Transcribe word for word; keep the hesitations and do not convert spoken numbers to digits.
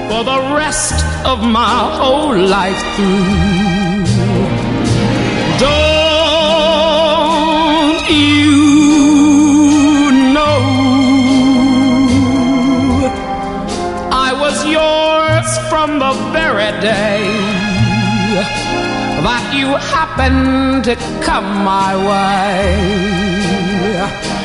for the rest of my whole life through. Don't you know I was yours from the very day that you happened to come my way?